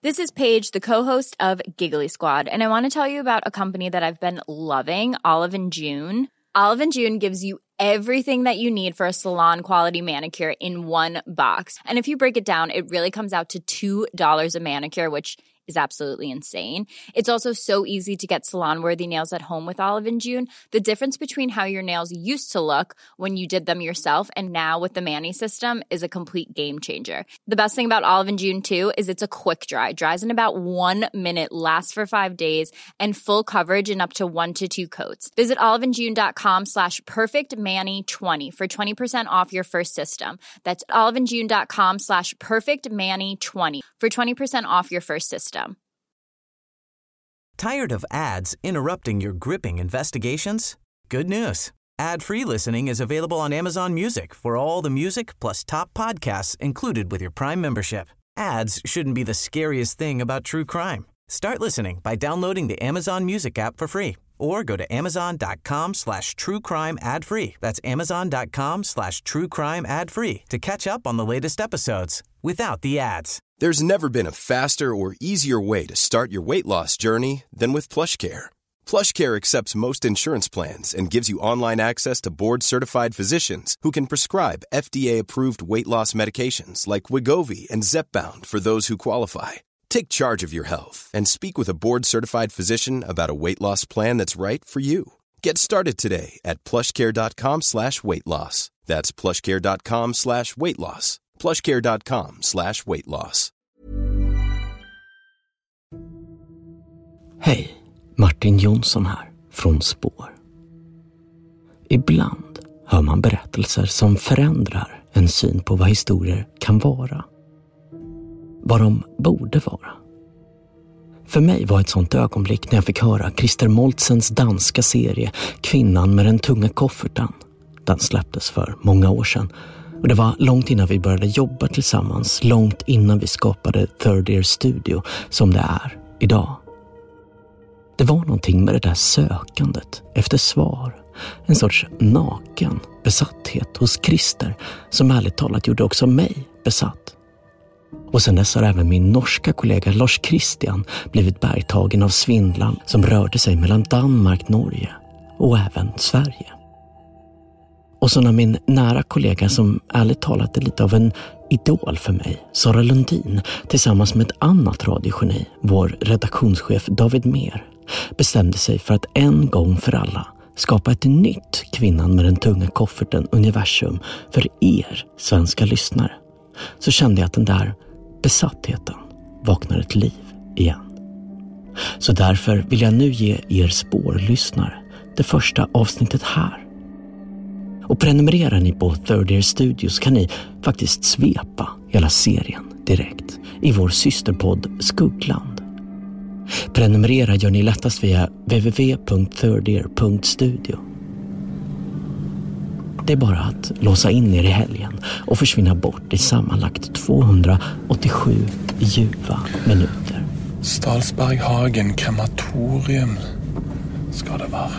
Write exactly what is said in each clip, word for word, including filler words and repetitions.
This is Paige, the co-host of Giggly Squad, and I want to tell you about a company that I've been loving, Olive and June. Olive and June gives you everything that you need for a salon-quality manicure in one box. And if you break it down, it really comes out to two dollars a manicure, which is absolutely insane. It's also so easy to get salon-worthy nails at home with Olive and June. The difference between how your nails used to look when you did them yourself and now with the Mani system is a complete game changer. The best thing about Olive and June, too, is it's a quick dry. Dries in about one minute, lasts for five days, and full coverage in up to one to two coats. Visit oliveandjune.com slash perfectmani20 for twenty percent off your first system. That's oliveandjune.com slash perfectmani20 for twenty percent off your first system. Tired of ads interrupting your gripping investigations? Good news. Ad-free listening is available on Amazon Music for all the music plus top podcasts included with your Prime membership. Ads shouldn't be the scariest thing about true crime. Start listening by downloading the Amazon Music app for free or go to amazon.com slash true crime ad free. That's amazon.com slash true crime ad free to catch up on the latest episodes without the ads. There's never been a faster or easier way to start your weight loss journey than with PlushCare. PlushCare accepts most insurance plans and gives you online access to board-certified physicians who can prescribe F D A-approved weight loss medications like Wegovy and Zepbound for those who qualify. Take charge of your health and speak with a board-certified physician about a weight loss plan that's right for you. Get started today at plushcare.com slash weight loss. That's plushcare.com slash weight loss. plushcare.com slash weight loss. Hej, Martin Jonsson här från Spår. Ibland hör man berättelser som förändrar en syn på vad historier kan vara. Vad de borde vara. För mig var ett sånt ögonblick när jag fick höra Christer Moltzens danska serie Kvinnan med den tunga kofferten. Den släpptes för många år sedan. Och det var långt innan vi började jobba tillsammans, långt innan vi skapade Third Ear Studio som det är idag. Det var någonting med det där sökandet efter svar. En sorts naken besatthet hos Christer som ärligt talat gjorde också mig besatt. Och sen dess har även min norska kollega Lars Christian blivit bergtagen av svindlan som rörde sig mellan Danmark, Norge och även Sverige. Och så när min nära kollega som ärligt talat är lite av en idol för mig, Sara Lundin, tillsammans med ett annat radiogeni, vår redaktionschef David Mer, bestämde sig för att en gång för alla skapa ett nytt Kvinnan med den tunga kofferten universum för er svenska lyssnare. Så kände jag att den där besattheten vaknar ett liv igen. Så därför vill jag nu ge er spårlyssnare det första avsnittet här. Och prenumererar ni på Third Ear Studios kan ni faktiskt svepa hela serien direkt i vår systerpodd Skuggland. Prenumerera gör ni lättast via w w w punkt third ear punkt studio. Det är bara att låsa in er i helgen och försvinna bort i sammanlagt tvåhundraåttiosju ljuva minuter. Stalsberghagen krematorium ska det vara.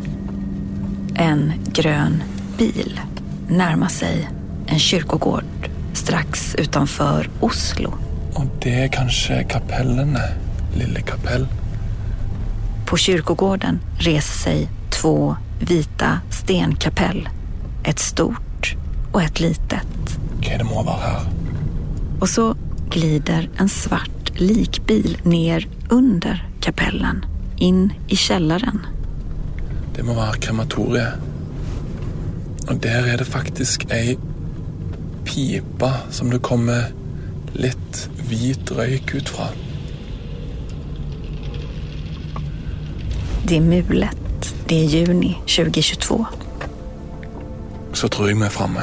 En grön bil närmar sig en kyrkogård strax utanför Oslo. Och det är kanske kapellen, lille kapell. På kyrkogården reser sig två vita stenkapell. Ett stort och ett litet. Okej, det må vara här. Och så glider en svart likbil ner under kapellen, in i källaren. Det må vara krematoriet. Och där är det faktiskt en pipa som det kommer lite vit rök ut från. Det är mulet. Det är juni tjugohundratjugotvå. Så tror jag mig framme.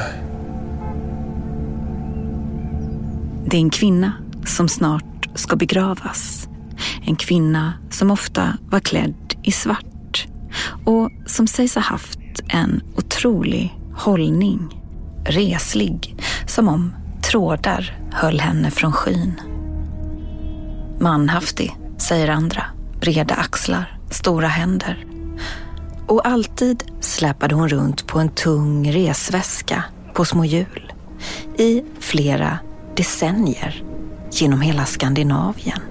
Det är en kvinna som snart ska begravas. En kvinna som ofta var klädd i svart och som sägs ha haft en otrolig hållning, reslig, som om trådar höll henne från skyn. Manhaftig, säger andra, breda axlar, stora händer. Och alltid släpade hon runt på en tung resväska på små hjul i flera decennier. genom hela Skandinavien.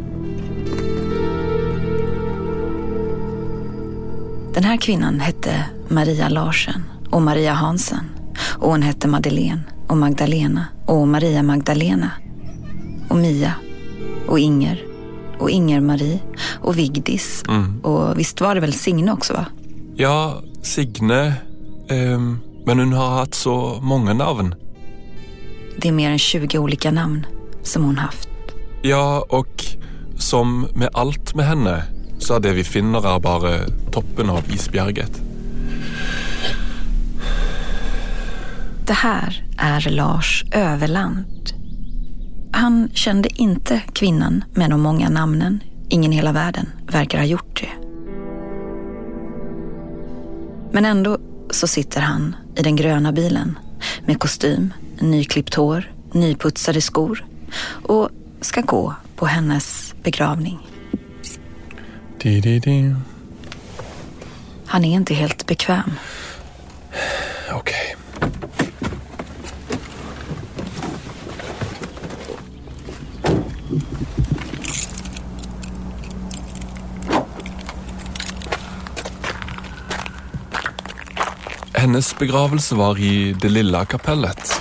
Den här kvinnan hette Maria Larsen och Maria Hansen. Och hon hette Madeleine och Magdalena och Maria Magdalena. Och Mia och Inger och Inger-Marie och Vigdis. Mm. Och visst var det väl Signe också, va? Ja, Signe. Eh, men hon har haft så många namn. Det är mer än tjugo olika namn som hon haft. Ja, och som med allt med henne så är det vi finner är bara toppen av isbjerget. Det här är Lars Överland. Han kände inte kvinnan med de många namnen. Ingen i hela världen verkar ha gjort det. Men ändå så sitter han i den gröna bilen med kostym, nyklippt hår, nyputsade skor och ska gå på hennes begravning. Di, di, di. Han är inte helt bekväm. Okej. Okay. Hennes begravelse var i det lilla kapellet.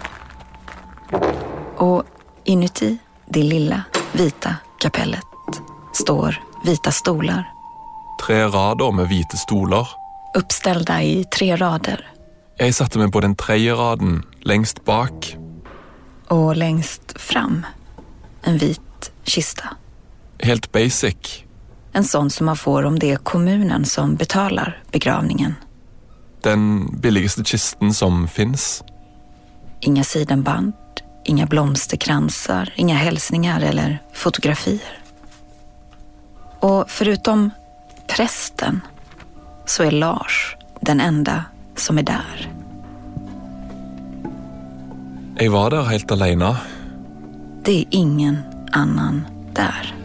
Och inuti det lilla vita kapellet står vita stolar. Tre rader med vita stolar. Uppställda i tre rader. Jag satte mig på den tredje raden, längst bak. Och längst fram, en vit kista. Helt basic. En sån som man får om det är kommunen som betalar begravningen. Den billigaste kisten som finns. Inga sidenband, inga blomsterkransar, inga hälsningar eller fotografier. Och förutom prästen så är Lars den enda som är där. Jag var där helt alena. Det är ingen annan där.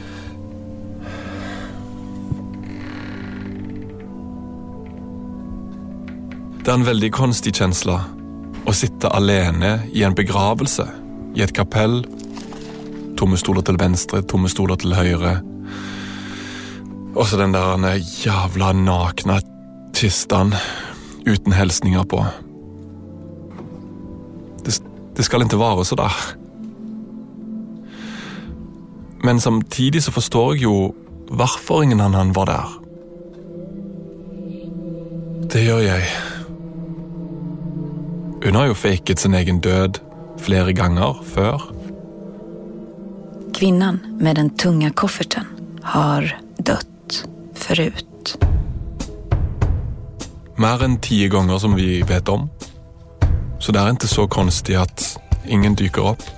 Det är en väldigt konstig känsla att sitta alene i en begravelse, i ett kapell. Tomme stolar till vänster, tomme stolar till höger. Och så den där jävla nakna kistan utan hälsningar på. Det, det ska inte vara så där. Men samtidigt så förstår jag ju varför ingen annan var där. Det gör jag. Hon har ju fejkat sin egen död flera gånger för. Kvinnan med den tunga kofferten har dött förut. Mer än tio gånger som vi vet om. Så det är inte så konstigt att ingen dyker upp.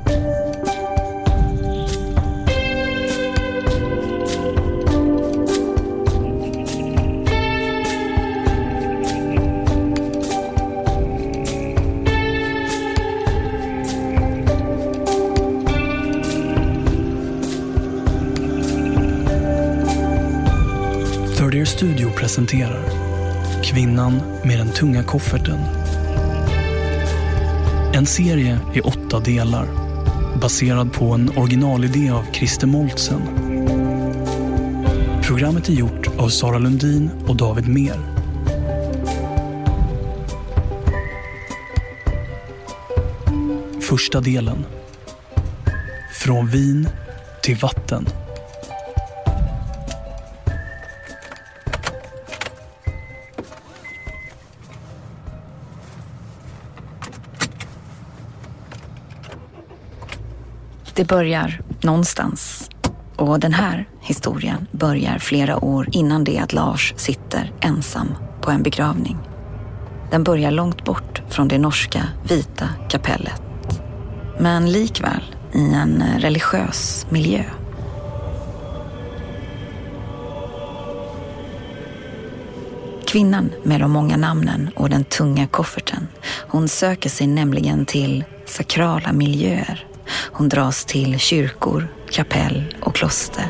Third Ear Studio presenterar Kvinnan med den tunga kofferten. En serie i åtta delar baserad på en originalidé av Christer Moltzen. Programmet är gjort av Sara Lundin och David Mer. Första delen. Från vin till vatten. Det börjar någonstans. Och den här historien börjar flera år innan det att Lars sitter ensam på en begravning. Den börjar långt bort från det norska vita kapellet. Men likväl i en religiös miljö. Kvinnan med de många namnen och den tunga kofferten. Hon söker sig nämligen till sakrala miljöer. Hon dras till kyrkor, kapell och kloster.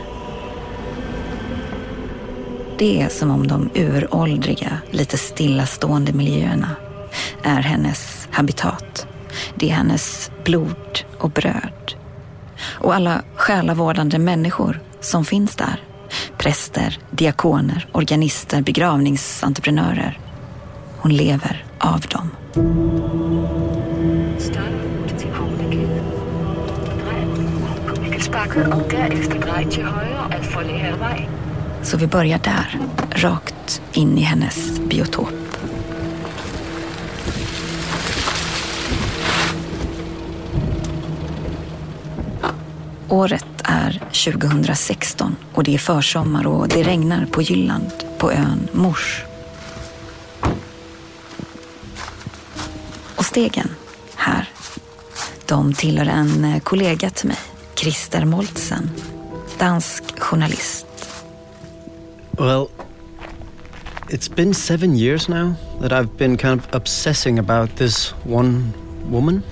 Det är som om de uråldriga, lite stillastående miljöerna är hennes habitat. Det är hennes blod och bröd. och alla själavårdande människor som finns där. Präster, diakoner, organister, begravningsentreprenörer. Hon lever av dem. Så vi börjar där, rakt in i hennes biotop. Året är tjugohundrasexton och det är försommar och det regnar på Jylland, på ön Mors. Och stegen här, de tillhör en kollega till mig, Christer Moltzen, dansk journalist. Well, it's been seven years now that I've been kind of obsessing about this one woman.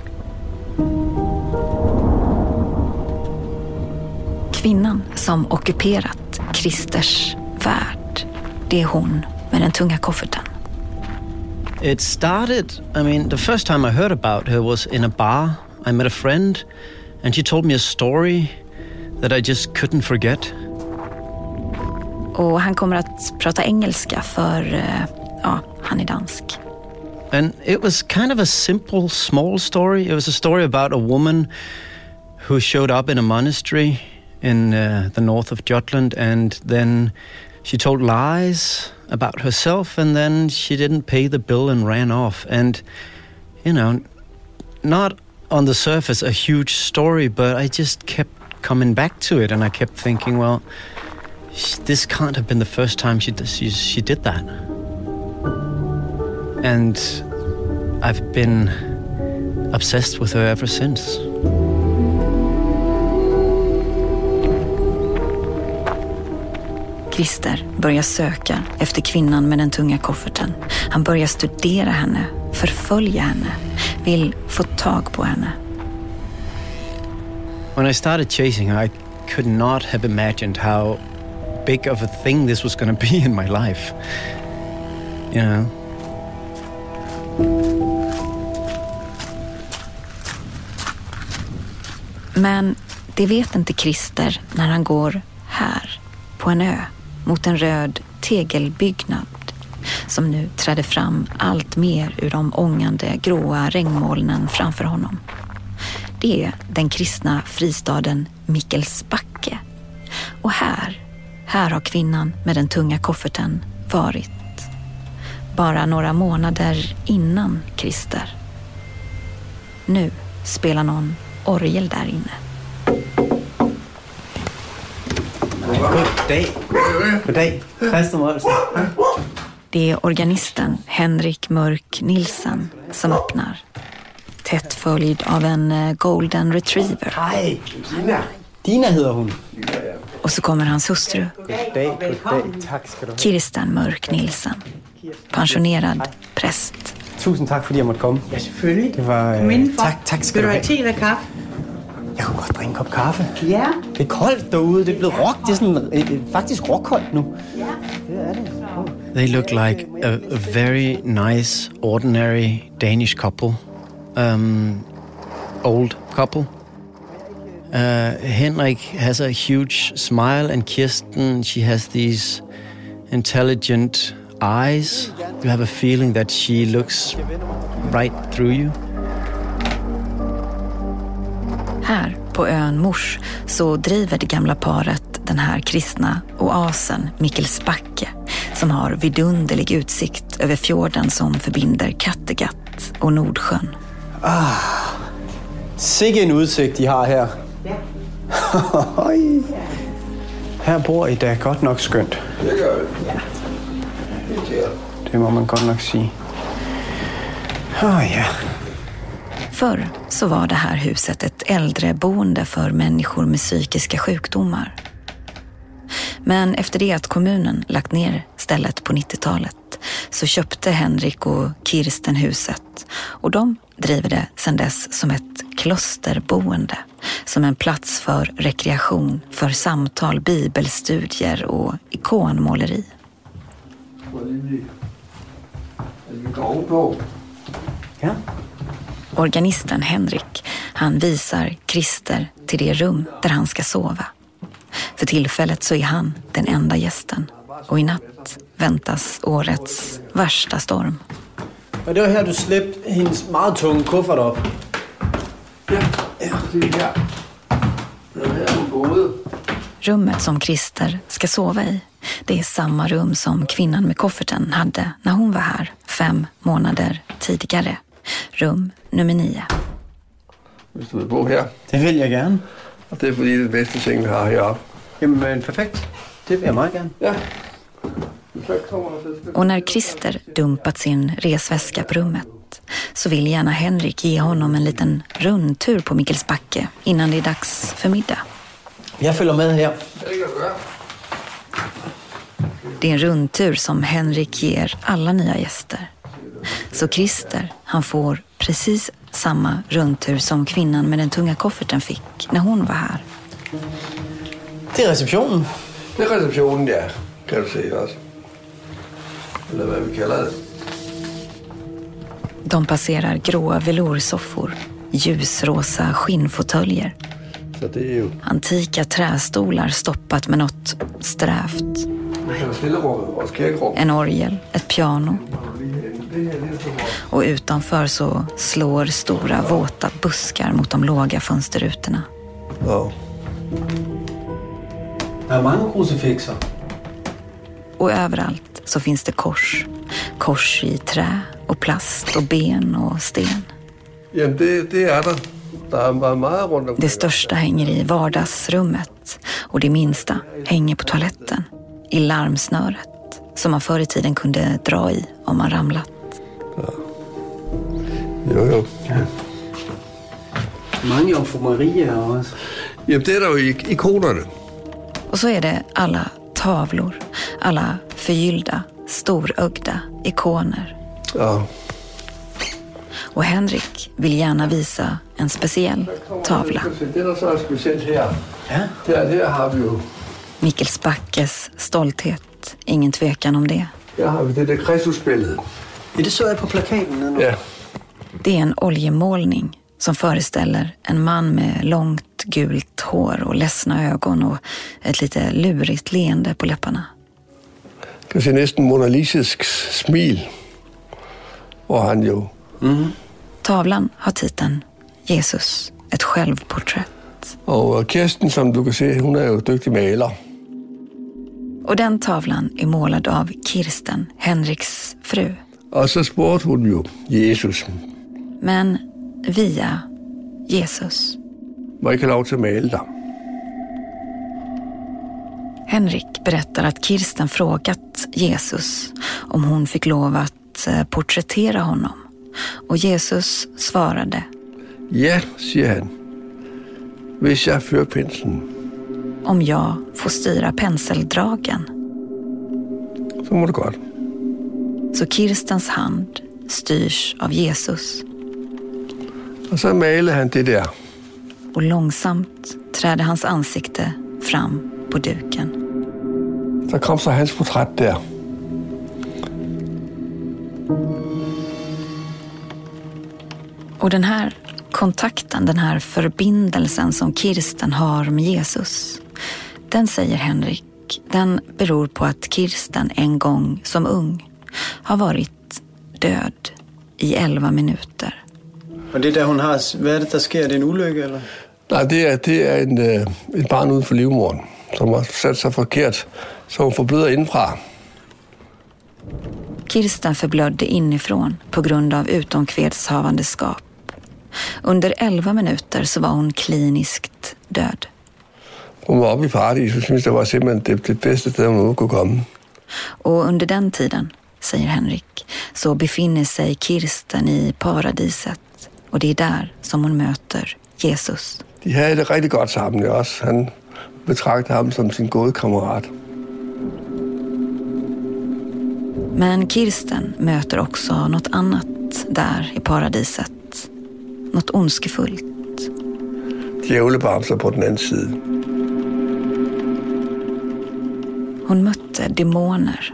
Kvinnan som ockuperat Christers värld, det är hon med den tunga kofferten. It started, I mean, the first time I heard about her was in a bar. I met a friend and she told me a story that I just couldn't forget. Och han kommer att prata engelska för, uh, ja, han är dansk. And it was kind of a simple, small story. It was a story about a woman who showed up in a monastery in uh, the north of Jutland, and then she told lies about herself, and then she didn't pay the bill and ran off. And, you know, not on the surface a huge story, but I just kept coming back to it, and I kept thinking, well, sh- this can't have been the first time she, she, she did that. And I've been obsessed with her ever since. Christer börjar söka efter kvinnan med den tunga kofferten. Han börjar studera henne, förfölja henne, vill få tag på henne. When I started chasing her, I could not have imagined how big of a thing this was going to be in my life. You know? Men det vet inte Christer när han går här, på en ö, mot en röd tegelbyggnad som nu trädde fram allt mer ur de ångande gråa regnmolnen framför honom. Det är den kristna fristaden Mikkelsbacke. Och här, här har kvinnan med den tunga kofferten varit. Bara några månader innan Christer. Nu spelar någon orgel där inne. Goddag. Goddag. Christer Moltzen. Det är organisten Henrik Mörk Nielsen som öppnar. Tätt följd av en golden retriever. Hej, Dina. Dina heter hon. Och så kommer hans hustru. Goddag, goddag. Tack ska du ha. Kirsten Mörk Nielsen. Pensionerad präst. Tusind tak, fordi jeg måtte komme. Ja, selvfølgelig. Det var... Kom indenfor. Tak, tak skal Vil du du have. have te eller kaffe? Jeg kunne godt drikke en kop kaffe. Ja. Det er koldt derude. Det er blevet rock. Det er sådan øh, faktisk rockkoldt nu. Ja. Det er det. They look like a, a very nice, ordinary Danish couple. Um, old couple. Uh, Henrik has a huge smile, and Kirsten, she has these intelligent eyes. You have a feeling that she looks right through you. Här på ön Mors så driver det gamla paret den här kristna oasen Mikkelsbacke som har vidunderlig utsikt över fjorden som förbinder Kattegatt och Nordsjön. Ah, sikke en udsigt, de har her. Her bor I da godt nok skønt. Det må man godt nok sige. Oh, ja. Förr så var det här huset ett äldreboende för människor med psykiska sjukdomar. Men efter det att kommunen lagt ner stället på nittiotalet så köpte Henrik och Kirsten huset och de driver det sedan dess som ett klosterboende, som en plats för rekreation, för samtal, bibelstudier och ikonmåleri. Ja. Organisten Henrik, han visar Christer till det rum där han ska sova. För tillfället så är han den enda gästen. Och i natt väntas årets värsta storm. Och det var här du släppte hennes meget tunga kuffert upp. Ja, ja, det är här. Det är här hon boede. Rummet som Christer ska sova i, det är samma rum som kvinnan med kofferten hade när hon var här fem månader tidigare. Rum nummer nio. Hvis du vil bo her. Det vill jag gärna. Og det er fordi, det er det bedste ting, vi har heroppe. Jamen, perfekt. Det vill jag meget gärna. Ja. Så kommer der så. Och när Christer dumpat sin resväska på rummet så vill gärna Henrik ge honom en liten rundtur på Mikkelsbacke innan det är dags för middag. Jag följer med här. Det är en rundtur som Henrik ger alla nya gäster. Så Christer, han får precis samma rundtur som kvinnan med den tunga kofferten fick när hon var här. Det är receptionen. Det er receptionen, ja. Kan du se også. Eller hvad vi kalder det. De passerar gråa veloursoffor, ljusrosa skinnfåtöljer. Så det er jo... Antika trästolar stoppat med något strävt. Vi kan stille rummet, vores kirkerum. En orgel, ett piano. Och utanför så slår stora våta buskar mot de låga fönsterrutorna. Ja. Det är många krucifixer. Och överallt så finns det kors. Kors i trä och plast och ben och sten. Jamen, det, det er der. Der er meget rundt om. Det största hänger i vardagsrummet och det minsta hänger på toaletten. I larmsnöret som man förr i tiden kunde dra i om man ramlat. Ja. Jo, jo. Ja. Många Jomfru Maria också. Jamen, det er der jo i ikonerne. Och så är det alla tavlor, alla förgyllda, storögda ikoner. Ja. Och Henrik vill gärna visa en speciell tavla. Det der så er specielt her. Ja. Der, her har vi jo... Mikkelsbackes stolthet, ingen tvekan om det. Her har vi det der Kristusbillede. Är det så är på plakaten nu? Ja. Det är en oljemålning som föreställer en man med långt gult hår och ledsna ögon och ett lite lurigt leende på läpparna. Kan se næsten monalisisk smil. Og han jo... Mm. Tavlan har titeln Jesus, ett självporträtt. Og Kirsten, som du kan se, hun er jo dygtig maler. Och den tavlan är målad av Kirsten, Henriks fru. Og så spurgte hun jo Jesus. Men via Jesus. Må ikke have lov til at male dig? Henrik berättar att Kirsten frågat Jesus om hon fick lov att porträttera honom. Och Jesus svarade. Ja, siger han. Hvis jeg fører penslen. Om jag får styra penseldragen. Så må det godt. Så Kirstens hand styrs av Jesus. Og så maler han det der. Och långsamt träder hans ansikte fram på duken. Så kom så hans portræt der. Och den här kontakten, den här förbindelsen som Kirsten har med Jesus, den säger Henrik, den beror på att Kirsten en gång som ung har varit död i elva minuter. Och det där hon har, vad är det där sker? Det är en olycka eller? Nej, det er, det er en, et barn uden for livmoderen, som har sat sig forkert, så hun forbløder indenfra. Kirsten förblödde inifrån på grund av utomkvedshavandeskap. Under elva minuter så var hon kliniskt död. Hun var oppe i paradis, så synes det var simpelthen det, det bedste sted, hun kunne komme. Och under den tiden, säger Henrik, så befinner sig Kirsten i paradiset. Och det är där som hon möter Jesus. De havde det rigtig godt sammen også. Han betragtede ham som sin gode kammerat. Men Kirsten möter också något annat där i paradiset. Något ondskefullt. Djævlebamser på den anden side. Hon mötte demoner,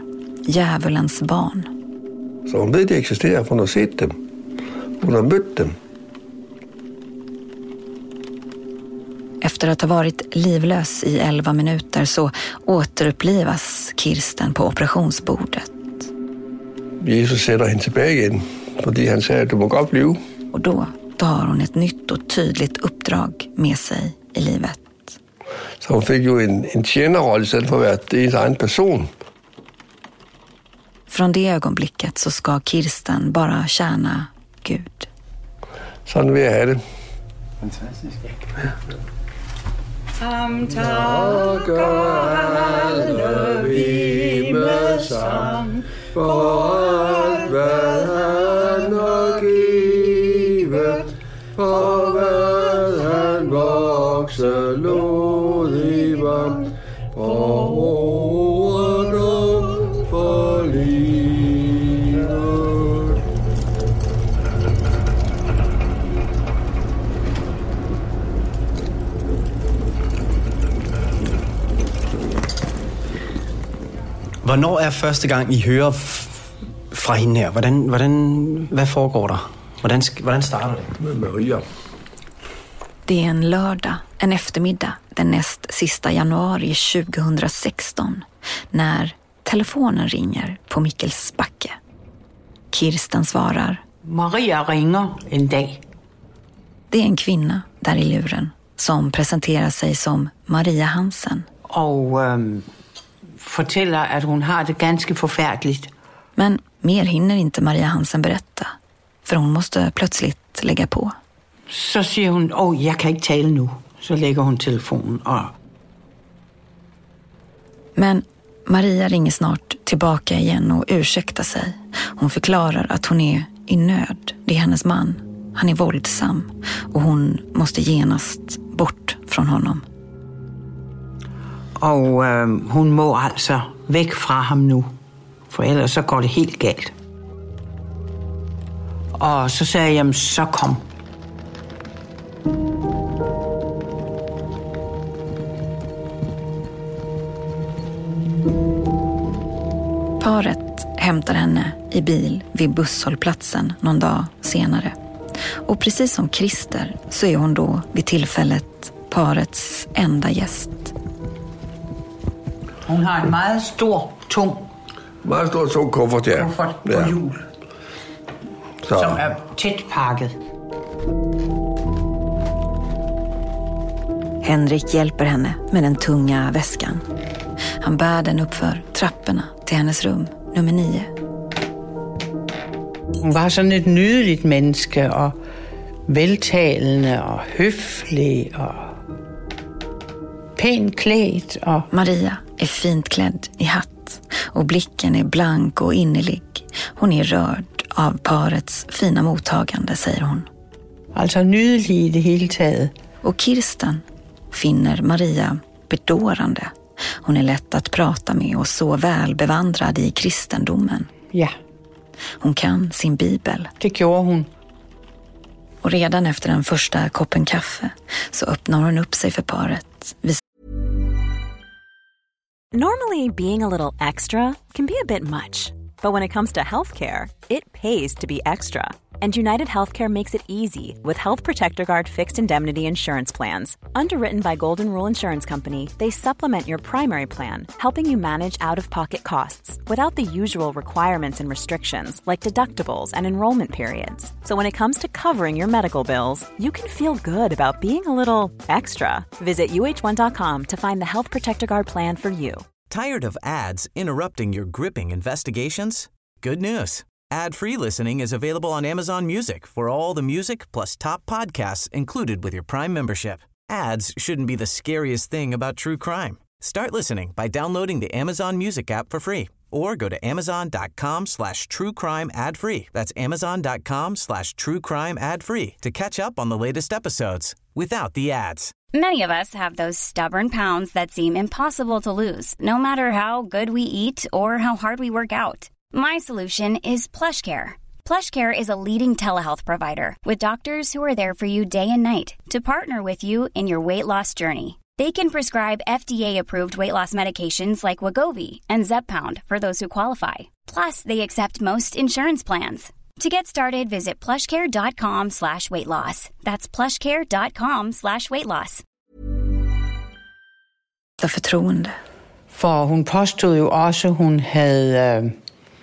djävulens barn. Så hun ved, de eksisterer, for hun har set dem. Hun har mødt dem. Efter att ha varit livlös i elva minuter så återupplivas Kirsten på operationsbordet. Jesus sätter henne tillbaka igen, för han säger att du må godt blive. Och då tar hon ett nytt och tydligt uppdrag med sig i livet. Så hon fick ju en, en tjänarroll istället för att vara det egen person. Från det ögonblicket så ska Kirsten bara tjäna Gud. Sådan vill jag ha det. Fantastisk. Ham takker alle vi med sang, for alt hvad han har givet, for hvad han vokser lodig var, for ord og for livet. Hvornår er første gang, I hører f- fra hende her? Hvordan, hvordan, hvad foregår der? Hvordan, hvordan starter det? Med Maria. Det är en lördag, en eftermiddag, den näst sista januari tjugohundrasexton, när telefonen ringer på Mikkelsbacke. Kirsten svarar. Maria ringer en dag. Det är en kvinna där i luren som presenterar sig som Maria Hansen. Og øhm, fortæller, at hun har det ganske forfærdeligt. Men mer hinner inte Maria Hansen berätta, för hon måste plötsligt lägga på. Så siger hun, åh, oh, jeg kan ikke tale nu. Så lægger hun telefonen og... Men Maria ringer snart tillbaka igen och ursäktar sig. Hon förklarar att hon är i nöd. Det är hennes man. Han är våldsam och hon måste genast bort från honom. Og øh, hun må altså væk fra ham nu, for ellers så går det helt galt. Og så sagde jeg, jamen så kom. Paret hämtar henne i bil vid busshållplatsen någon dag senare. Och precis som Christer så är hon då vid tillfället parets enda gäst. Hun har en meget stor, tung Meget stor, tung kuffert, ja. kuffert på Ja. hjul, Så. som er tæt pakket. Henrik hjälper henne med den tunga väskan. Han bär den uppför trapporna till hennes rum, nummer nio. Hun var sådan et nydeligt menneske, og veltalende og høflig og pænt klædt. Og Maria är fint klädd i hatt och blicken är blank och innerlig. Hon är rörd av parets fina mottagande, säger hon. altså nydelig i det hele taget. Och Kirsten finner Maria bedårande. Hon är lätt att prata med och så väl bevandrad i kristendomen. Ja, Hon kan sin bibel. det gjorde hun. Och redan efter den första koppen kaffe så öppnar hon upp sig för paret. Normally, being a little extra can be a bit much. But when it comes to healthcare, it pays to be extra. And United Healthcare makes it easy with Health Protector Guard fixed indemnity insurance plans. Underwritten by Golden Rule Insurance Company, they supplement your primary plan, helping you manage out-of-pocket costs without the usual requirements and restrictions like deductibles and enrollment periods. So when it comes to covering your medical bills, you can feel good about being a little extra. Visit U H one dot com to find the Health Protector Guard plan for you. Tired of ads interrupting your gripping investigations? Good news. Ad-free listening is available on Amazon Music for all the music plus top podcasts included with your Prime membership. Ads shouldn't be the scariest thing about true crime. Start listening by downloading the Amazon Music app for free or go to amazon.com slash true crime ad free. That's amazon.com slash true crime ad free to catch up on the latest episodes without the ads. Many of us have those stubborn pounds that seem impossible to lose, no matter how good we eat or how hard we work out. My solution is PlushCare. PlushCare is a leading telehealth provider with doctors who are there for you day and night to partner with you in your weight loss journey. They can prescribe F D A-approved weight loss medications like Wegovy and Zepbound for those who qualify. Plus, they accept most insurance plans. To get started, visit plushcare.com slash weight loss. That's plushcare.com slash weight loss. förtroende. For hun påstod jo også, hun havde øh,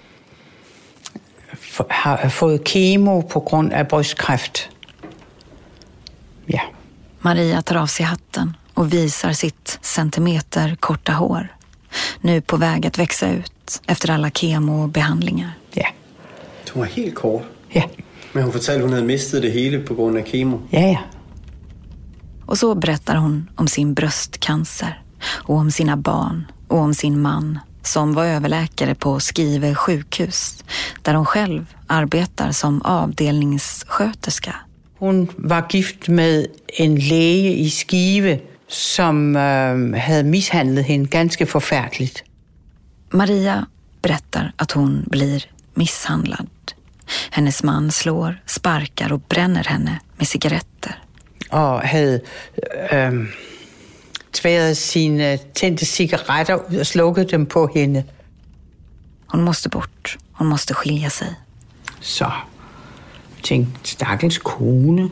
f- har fået kemo på grund af brystkræft. Ja. Maria tar av sig hatten och visar sitt centimeter korta hår. Nu på väg att växa ut efter alla kemobehandlingar. Ja. Hun var helt kort. Ja. Men hun fortalte, hun havde mistet det hele på grund af kemo. Ja, ja. Och så berättar hon om sin bröstcancer och om sina barn och om sin man som var överläkare på Skive sjukhus där hon själv arbetar som avdelningssköterska. Hun var gift med en læge i Skive, som øh, havde mishandlet hende ganske forfærdeligt. Maria berättar att hon blir misshandlad. Hennes man slår, sparkar och bränner henne med cigaretter. Og havde øh, tværet sine tændte cigaretter ud og slukket dem på hende. Hon måste bort. Hon måste skilja sig. Så tænkte, stakkels kone.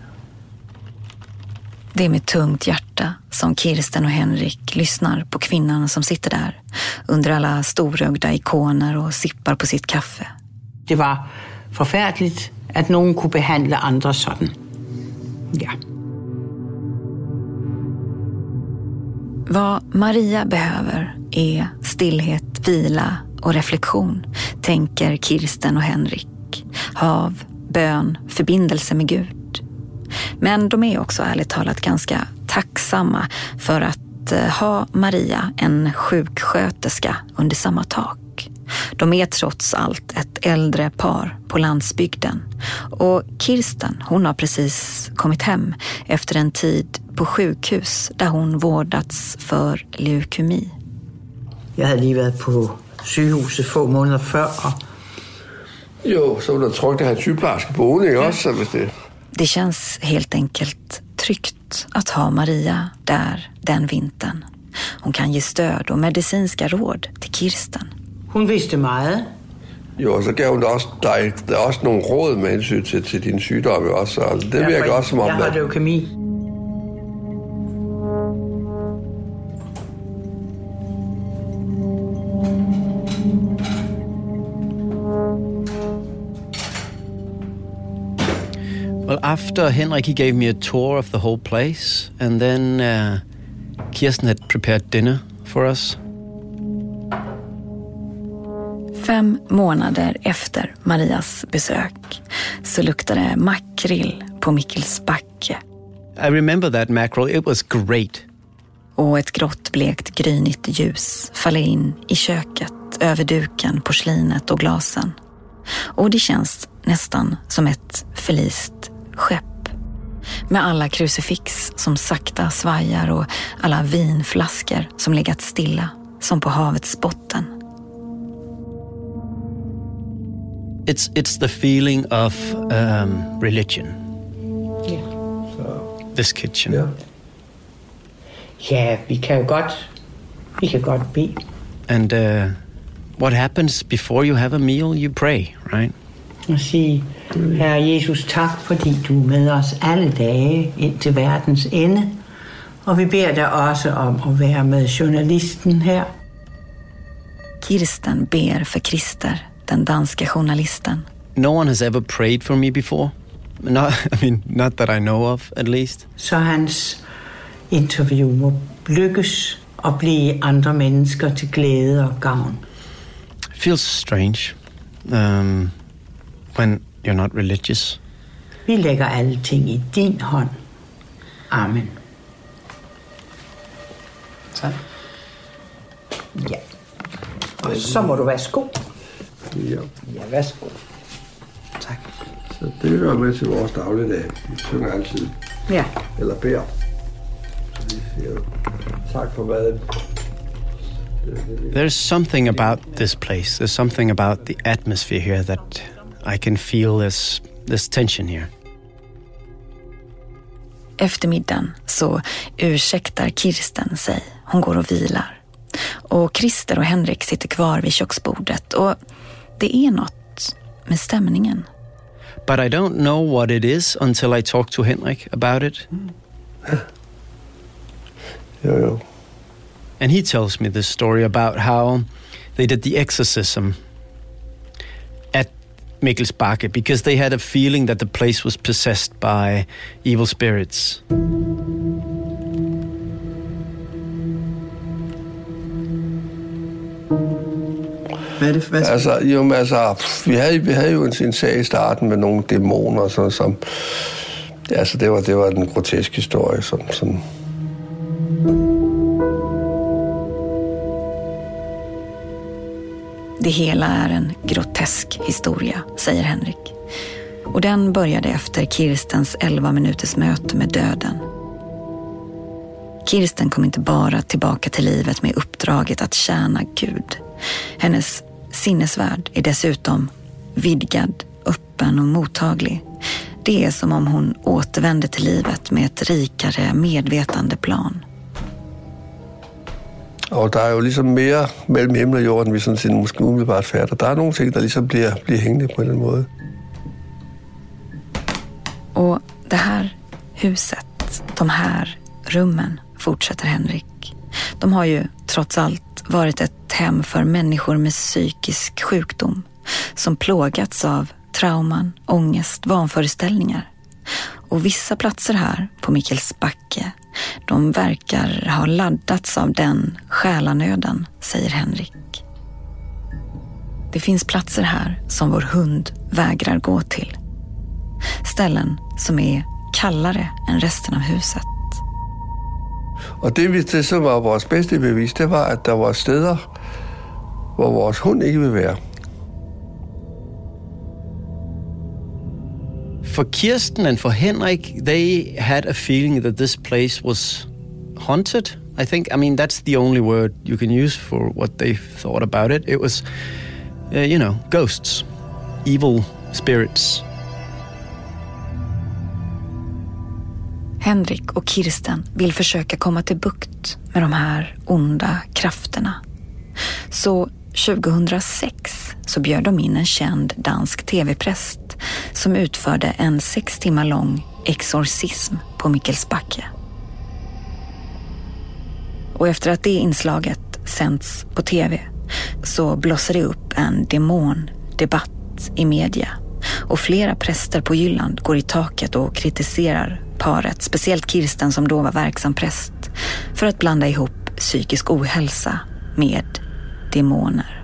Det är med tungt hjärta som Kirsten och Henrik lyssnar på kvinnan som sitter där under alla storögda ikoner och sippar på sitt kaffe. Det var forfærdeligt, at nogen kunne behandle andre sådan. Ja. Vad Maria behöver är stillhet, vila och reflektion, tänker Kirsten och Henrik. Hav, bön, förbindelse med Gud. Men de är också ärligt talat ganska tacksamma för att ha Maria, en sjuksköterska, under samma tak. De är trots allt ett äldre par på landsbygden. Och Kirsten, hon har precis kommit hem efter en tid på sjukhus där hon vårdats för leukemi. Jeg havde lige været på sygehuset få måneder før. Og Jo, så var der trygt at have sygeplejerske boende, ikke også? Hvis det... Det känns helt enkelt tryggt att ha Maria där den vintern. Hon kan ge stöd och medicinska råd till Kirsten. Hun vidste meget. Jo, og så gav hun også, dig der er også nogle råd med hensyn til, til din sygdom også. Altså, det virker også som om... Jeg har leukemi. Well, after Henrik, he gave me a tour of the whole place, and then uh, Kirsten had prepared dinner for us. Fem månader efter Marias besök så luktade makrill på Mikkelsbacke. I remember that mackerel. It was great. Och ett grått blekt grynigt ljus faller in i köket, över duken, porslinet och glasen. Och det känns nästan som ett förlist skepp. Med alla krucifix som sakta svajar och alla vinflaskor som legat stilla som på havets botten. It's it's the feeling of um, religion. Yeah. This kitchen. Ja. Ja, vi kan jo godt, vi kan godt bede. And uh, what happens before you have a meal? You pray, right? Og sige, Herre Jesus, tak, fordi du er med os alle dage ind til verdens ende. Og vi beder dig også om at være med journalisten her. Kirsten ber för Christer, den danska journalisten. No one has ever prayed for me before. Not, I mean, not that I know of, at least. Så hans interview må lykkes og blive andre mennesker til glæde og gavn. It feels strange um, when you're not religious. Vi lægger alle ting i din hånd. Amen. Tak. Ja. Og så må du værsgo. Ja. Ja, værsgo. Tak. Så det hører med til vores dagligdag. Vi synger altid. Ja. Eller beder. Så vi siger tak for maden. There's something about this place. There's something about the atmosphere here that I can feel this this tension here. Efter middagen så ursäktar Kirsten sig. Hon går och vilar. Och Christer och Henrik sitter kvar vid köksbordet. Och det är något med stämningen. But I don't know what it is until I talk to Henrik about it. Jo, jo. And he tells me this story about how they did the exorcism at Mikkelsbacke because they had a feeling that the place was possessed by evil spirits. Hvad det, hvad altså, jo, men altså, vi havde, vi havde jo en, en sag i starten med nogle dæmoner, så, som, altså, det var, det var en grotesk historie, som, som Det hela är en grotesk historia, säger Henrik. Och den började efter Kirstens elva minuters möte med döden. Kirsten kom inte bara tillbaka till livet med uppdraget att tjäna Gud. Hennes sinnesvärld är dessutom vidgad, öppen och mottaglig. Det är som om hon återvände till livet med ett rikare medvetande plan. Og der er jo ligesom mere mellem himmel og jorden, vi sådan set måske umiddelbart fatter. Der er nogle ting, der ligesom bliver, bliver hængende på den måde. Och det här huset, de här rummen, fortsätter Henrik. De har ju trots allt varit ett hem för människor med psykisk sjukdom som plågats av trauman, ångest, vanföreställningar. Och vissa platser här på Mikkelsbacke, de verkar ha laddats av den själanöden, säger Henrik. Det finns platser här som vår hund vägrar gå till. Ställen som är kallare än resten av huset. Og det, det som var vores bedste bevis, det var, at der var steder, hvor vores hund ikke vil være. For Kirsten and for Henrik, they had a feeling that this place was haunted. I think, I mean, that's the only word you can use for what they thought about it. It was, uh, you know, ghosts, evil spirits. Henrik och Kirsten vill försöka komma till bukt med de här onda krafterna. Så tjugohundrasex så bjöd de in en känd dansk tv-präst som utförde en sex timmar lång exorcism på Mikkelsbacke. Och efter att det inslaget sänds på tv så blossar det upp en demondebatt i media. Och flera präster på Jylland går i taket och kritiserar paret, speciellt Kirsten som då var verksam präst, för att blanda ihop psykisk ohälsa med demoner.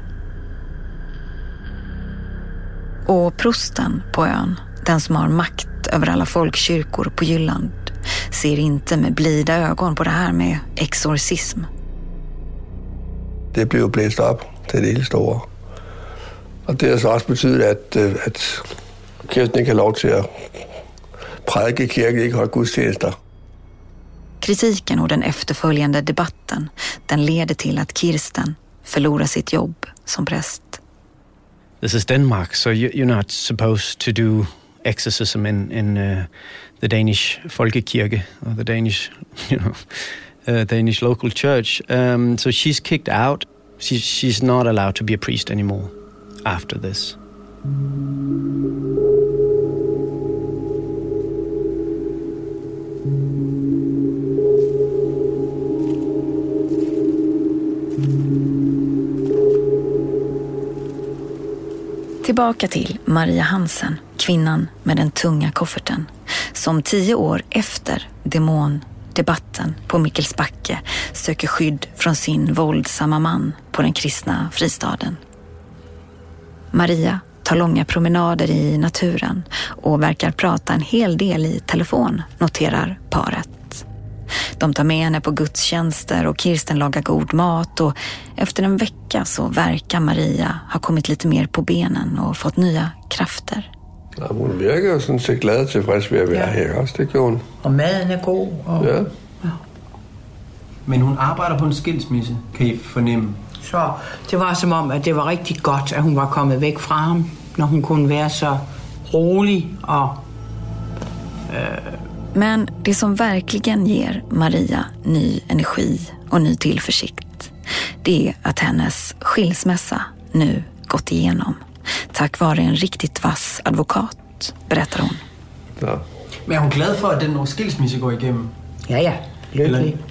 Och prosten på ön, den som har makt över alla folkkyrkor på Jylland, ser inte med blida ögon på det här med exorcism. Det blev blæst op til det hele store. Og det har så også betydet, at, at Kirsten ikke har lov til at prædike i kirken, ikke holde gudstjenester. Kritiken och den efterföljande debatten, den leder till att Kirsten förlorar sitt jobb som präst. This is Denmark, so you, you're not supposed to do exorcism in, in uh, the Danish Folkekirke, or the Danish, you know, uh, Danish local church. Um, so she's kicked out. She, she's not allowed to be a priest anymore after this. Tillbaka till Maria Hansen, kvinnan med den tunga kofferten, som tio år efter demondebatten på Mikkelsbacke söker skydd från sin våldsamma man på den kristna fristaden. Maria tar långa promenader i naturen och verkar prata en hel del i telefon, noterar paret. De tar med henne på gudstjänster och Kirsten lagar god mat, och efter en vecka så verkar Maria ha kommit lite mer på benen och fått nya krafter. Ja, hon virker jo sådan set glad og tilfreds ved at være her også, det gør hun. Og maden er god. Og... Ja. Ja. Men hun arbejder på en skilsmisse, kan I fornemme? Så det var som om, at det var rigtig godt, at hun var kommet væk fra ham, når hun kunne være så rolig og... Øh... Men det som verkligen ger Maria ny energi och ny tillförsikt, det är att hennes skilsmässa nu gått igenom. Tack vare en riktigt vass advokat, berättar hon. Ja. Men er hun glad for, at den skilsmisse går igennem? Ja, ja. Lykkelig.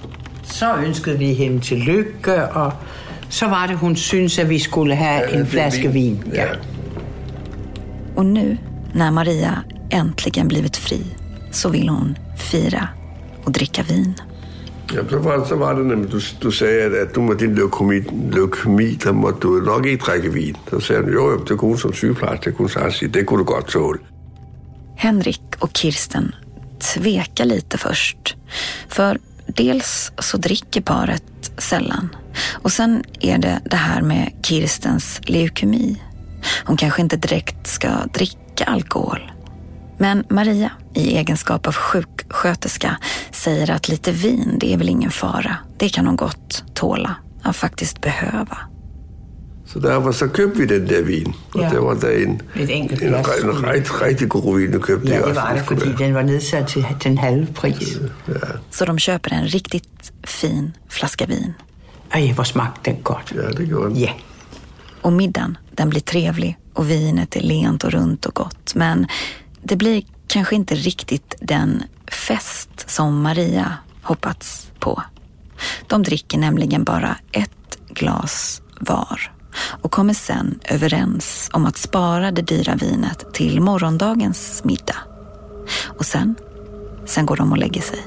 Så ønskede vi hende til lykke, og så var det, hun syntes, at vi skulle have en flaske vin. Ja. Och nu, när Maria äntligen blivit fri, så vill hon fira och dricka vin. Ja, så var, så var det nemlig, du, du sagde, at du med din leukemi, leukemi, der måtte du nok ikke drikke vin. Så sagde hun, jo, det kunne hun som sygeplejerske, det kunne så sige, det kunne du godt tåle. Henrik och Kirsten tvekar lite först. För dels så dricker paret sällan. Och sen är det det här med Kirstens leukemi. Hon kanske inte direkt ska dricka alkohol. Men Maria, i egenskap av sjuksköterska, säger att lite vin, det är väl ingen fara. Det kan hon gott tåla, och faktiskt behöva. Så därför så köpte vi den där vin. Och Ja. det var där en, Et enkelt en, glas. en, en rigtig, rigtig god vin, du købte. Ja, det også. var det, fordi den var nedsat til den halve pris. Ja. Så de köper en riktigt fin flaska vin. Ej, hvor smagte den godt. Ja, det gjorde den. Ja. Och middagen, den blir trevlig och vinet är lent och runt och gott. Men det blir kanske inte riktigt den fest som Maria hoppats på. De dricker nämligen bara ett glas var och kommer sen överens om att spara det dyra vinet till morgondagens middag. Och sen, sen går de och lägger sig.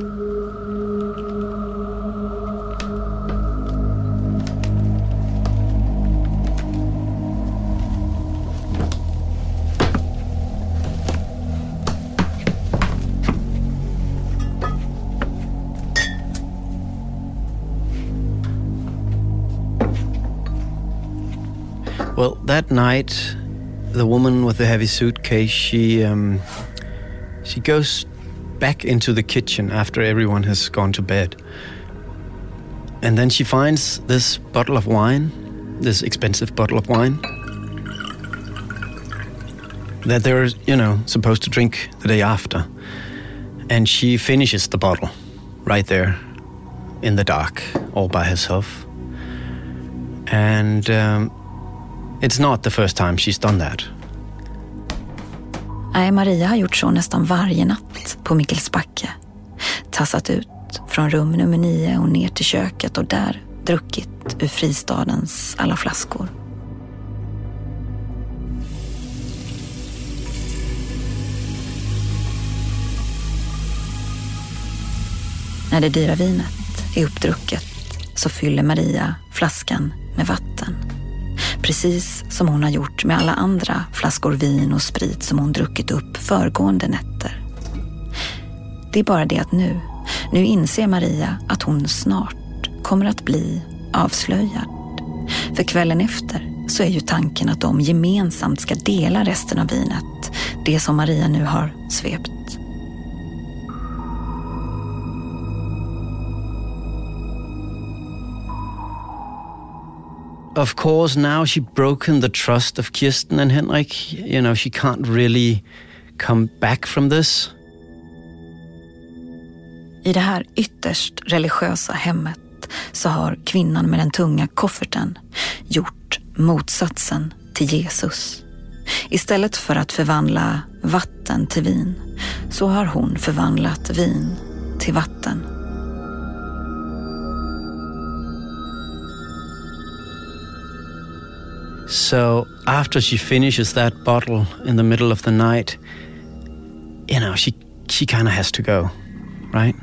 Well, that night, the woman with the heavy suitcase, she um, she goes back into the kitchen after everyone has gone to bed. And then she finds this bottle of wine, this expensive bottle of wine, that they're, you know, supposed to drink the day after. And she finishes the bottle right there in the dark, all by herself. And um, it's not the first time she's done that. Nej, Maria har gjort så nästan varje natt på Mikkelsbacke. Tassat ut från rum nummer nio och ner till köket och där druckit ur fristadens alla flaskor. När det dyra vinet är uppdrucket så fyller Maria flaskan med vatten. Precis som hon har gjort med alla andra flaskor vin och sprit som hon druckit upp föregående nätter. Det är bara det att nu, nu inser Maria att hon snart kommer att bli avslöjad. För kvällen efter så är ju tanken att de gemensamt ska dela resten av vinet, det som Maria nu har svept. Of course, now she's broken the trust of Kirsten and Henrik. You know, she can't really come back from this. I det här ytterst religiösa hemmet så har kvinnan med den tunga kofferten gjort motsatsen till Jesus. Istället för att förvandla vatten till vin så har hon förvandlat vin till vatten. So after she finishes that bottle in the middle of the night, you know, she she kind of has to go, right?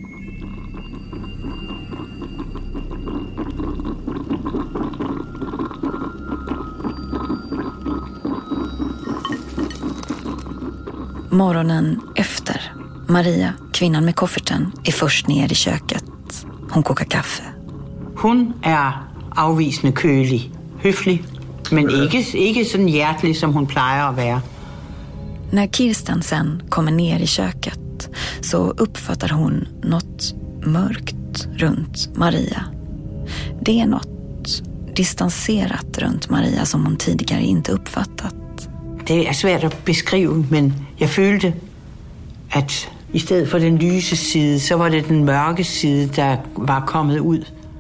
Morgonen efter. Maria, kvinnan med kofferten, är först ner i köket. Hon kokar kaffe. Hun er afvisende kølig, høflig, men ikke, ikke sådan hjertelig, som hun plejer at være. När Kirsten sen kommer ner i köket så uppfattar hon något mörkt runt Maria. Det är något distanserat runt Maria som hon tidigare inte uppfattat. Det er svært at beskrive, men jeg følte, at i stedet for den lyse side, så var det den mørke side, der var kommet ud.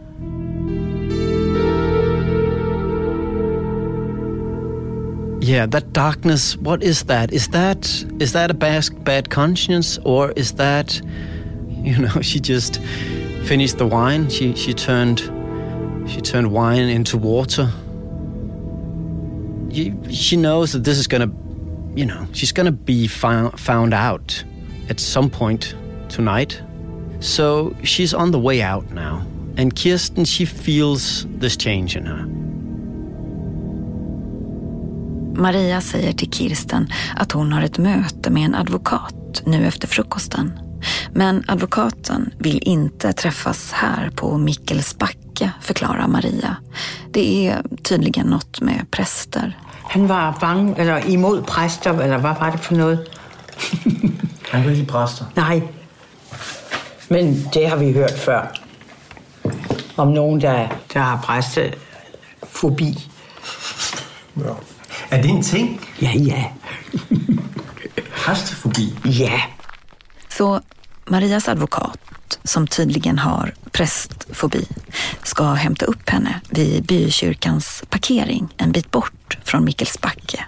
Yeah, that darkness, what is that? Is that is that a bad, bad conscience, or is that, you know, she just finished the wine. She she turned she turned wine into water. You, she knows that this is gonna, you know, she's gonna be found found out at some point tonight. So she's on the way out now. And Kirsten, she feels this change in her. Maria säger till Kirsten att hon har ett möte med en advokat nu efter frukosten. Men advokaten vill inte träffas här på Mikkelsbacke, förklarar Maria. Det är tydligen något med präster. Han var bange, eller imod præster, eller hvad var det for noget? Han var ikke præster. Nej, men det har vi hørt før. Om nogen, der, der har præstefobi. Ja. Er det en ting? Ja, ja. Præstefobi? Ja. Så Marias advokat, som tydligen har prästfobi, ska hämta upp henne vid bykyrkans parkering en bit bort från Mikkelsbacke.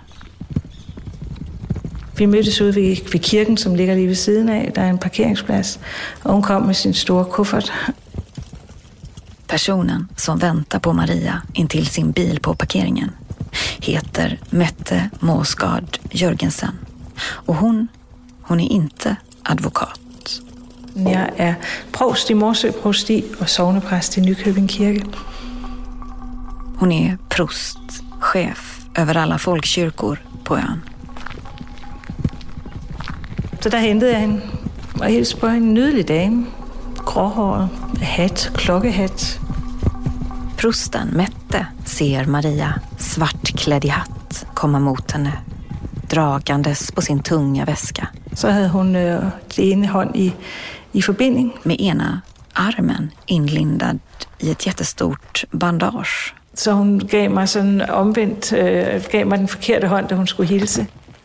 Vi mødtes ude ved, ved kirken, som ligger lige ved siden af. Der er en parkeringsplads, og hun kom med sin store kuffert. Personen som väntar på Maria intill sin bil på parkeringen heter Mette Måsgard Jørgensen. Och hon, hon är inte advokat. Jeg er provst i Morsø Provsti og sognepræst i Nykøbing Kirke. Hon är prost, chef över alla folkkyrkor på ön. Så der hentede jeg hende og hilste på en nydelig dame. Gråhåret, hat, klokkehat. Prosten Mette ser Maria svartklädd i hatt komma mot henne, dragandes på sin tunga väska. Så havde hun øh, det ene hånd i, i forbinding. Med ena armen inlindad i ett jättestort bandage. Så hun gav mig sådan omvendt, øh, gav mig den forkerte hånd, da hun skulle hilse.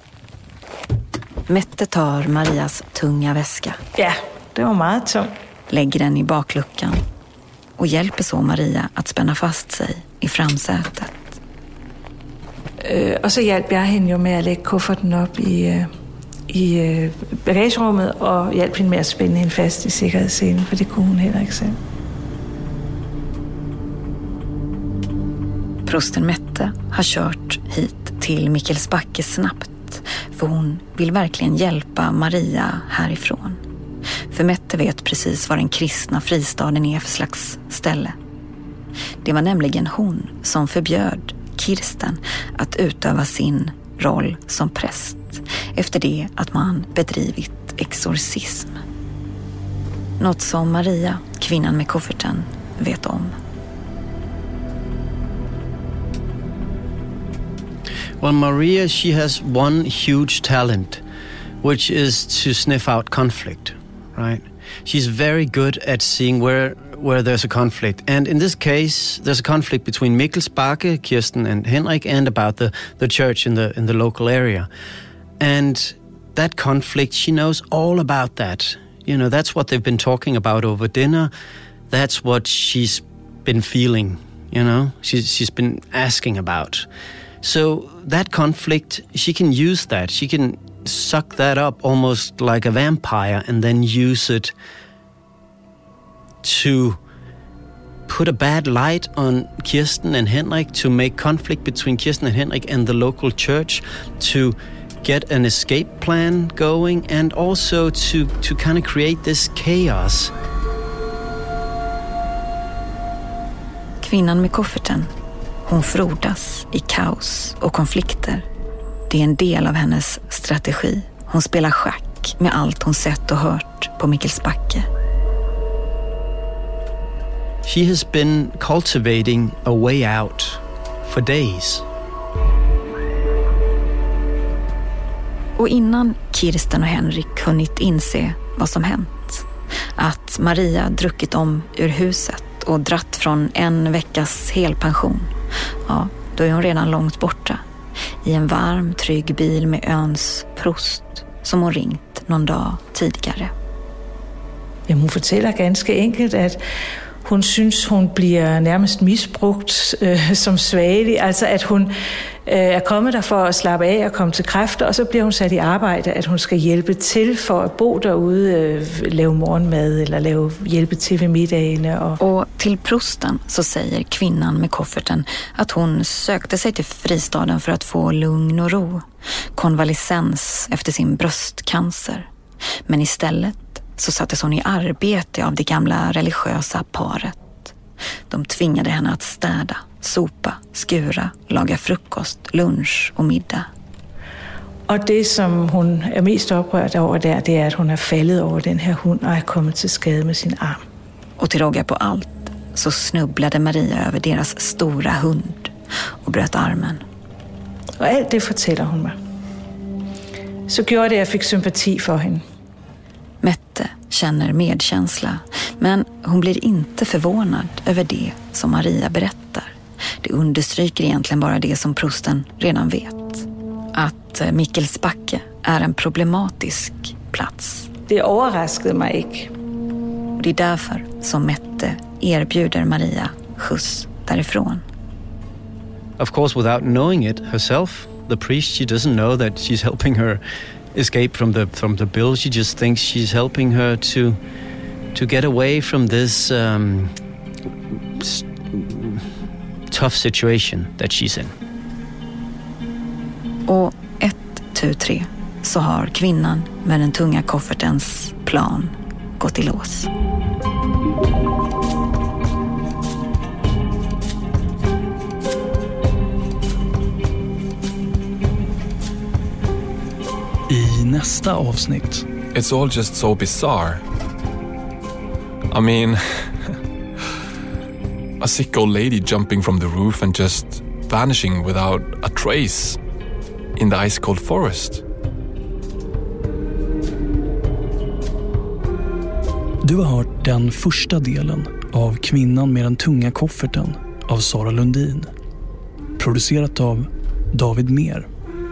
Mette tar Marias tunga väska. Ja, det var meget tung. Lägger den i bakluckan och hjälper så Maria att spänna fast sig i framsätet. Øh, og så hjalp jeg hende jo med at lægge kufferten op i, øh, i øh, bagagerummet og hjalp hende med at spænde hende fast i sikkerhedsselen, for det kunne hun heller ikke selv. Prosten Mette har kört hit till Mikkelsbacke snabbt, för hon vill verkligen hjälpa Maria härifrån. För Mette vet precis vad den kristna fristaden är för slags ställe. Det var nämligen hon som förbjöd Kirsten att utöva sin roll som präst efter det att man bedrivit exorcism. Något som Maria, kvinnan med kofferten, vet om. Well, Maria, she has one huge talent, which is to sniff out conflict, right? She's very good at seeing where where there's a conflict. And in this case, there's a conflict between Mikkelsbacke, Kirsten and Henrik, and about the, the church in the in the local area. And that conflict, she knows all about that. You know, that's what they've been talking about over dinner. That's what she's been feeling, you know, she's, she's been asking about. So that conflict, she can use that. She can suck that up almost like a vampire and then use it to put a bad light on Kirsten and Henrik, to make conflict between Kirsten and Henrik and the local church, to get an escape plan going, and also to, to kind of create this chaos. Kvinnan med kofferten, hon frodas i kaos och konflikter. Det är en del av hennes strategi. Hon spelar schack med allt hon sett och hört på Mikkelsbacke. She has been cultivating a way out for days. Och innan Kirsten och Henrik hunnit inse vad som hänt, att Maria druckit om ur huset och dratt från en veckas helpension, ja, då är hon redan långt borta i en varm, trygg bil med öns prost som hon ringt någon dag tidigare. Jamen, hun fortæller ganske enkelt, at Hun synes, hun bliver nærmest misbrugt øh, som svagelig. Altså at hun øh, er kommet der for at slappe af og komme til kræfter, og så bliver hun sat i arbejde, at hun skal hjælpe til for at bo derude, øh, lave morgenmad eller lave, hjælpe til ved middagene. Och... och till prosten så säger kvinnan med kofferten att hon sökte sig till fristaden för att få lugn och ro, konvalescens efter sin bröstcancer. Men istället så sattes hon i arbete av det gamla religiösa paret. De tvingade henne att städa, sopa, skura, laga frukost, lunch och middag. Og det, som hun er mest oprørt over der, det er, at hun er faldet over den her hund og er kommet til skade med sin arm. Och till råga på allt så snubblade Maria över deras stora hund och bröt armen. Og alt det fortæller hun mig. Så gjorde det, at jeg fik sympati for hende. Mette känner medkänsla, men hon blir inte förvånad över det som Maria berättar. Det understryker egentligen bara det som prosten redan vet. Att Mikkelsbacke är en problematisk plats. Det överraskade mig inte. Och det är därför som Mette erbjuder Maria skjuts därifrån. Of course, without knowing it herself, the priest, she doesn't know that she's helping her escape from the from the bill. She just thinks she's helping her to to get away from this um, s- tough situation that she's in. Och ett, tu, tre så har kvinnan med den tunga koffertens plan gått i lås. I nästa avsnitt. It's all just so bizarre. I mean, a sick old lady jumping from the roof and just vanishing without a trace in the ice-cold forest. Du har hört den första delen av Kvinnan med den tunga kofferten av Sara Lundin. Producerat av David Mer.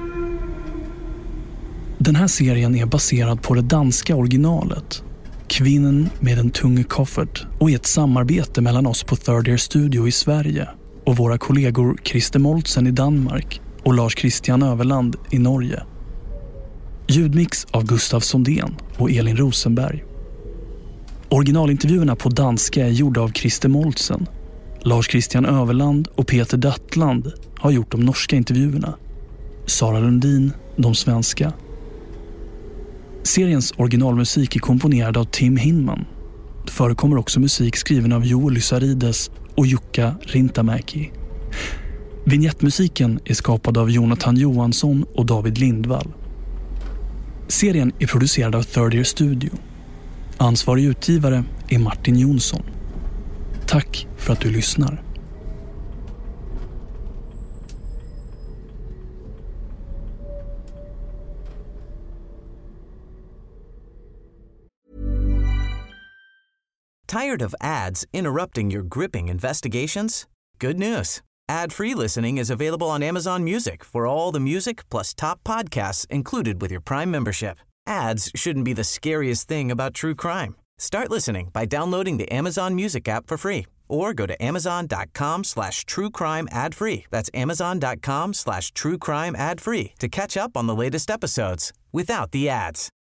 Den här serien är baserad på det danska originalet Kvinnan med en tunga koffert och är ett samarbete mellan oss på Third Ear Studio i Sverige och våra kollegor Christer Moltsen i Danmark och Lars Christian Överland i Norge. Ljudmix av Gustav Sondén och Elin Rosenberg. Originalintervjuerna på danska är gjorda av Christer Moltsen. Lars Christian Överland och Peter Dattland har gjort de norska intervjuerna. Sara Lundin de svenska. Seriens originalmusik är komponerad av Tim Hinman. Det förekommer också musik skriven av Joel Lysarides och Jukka Rintamäki. Vignettmusiken är skapad av Jonathan Johansson och David Lindvall. Serien är producerad av Third Ear Studio. Ansvarig utgivare är Martin Jonsson. Tack för att du lyssnar. Tired of ads interrupting your gripping investigations? Good news. Ad-free listening is available on Amazon Music for all the music plus top podcasts included with your Prime membership. Ads shouldn't be the scariest thing about true crime. Start listening by downloading the Amazon Music app for free or go to amazon.com slash true crime ad free. That's amazon.com slash true crime ad free to catch up on the latest episodes without the ads.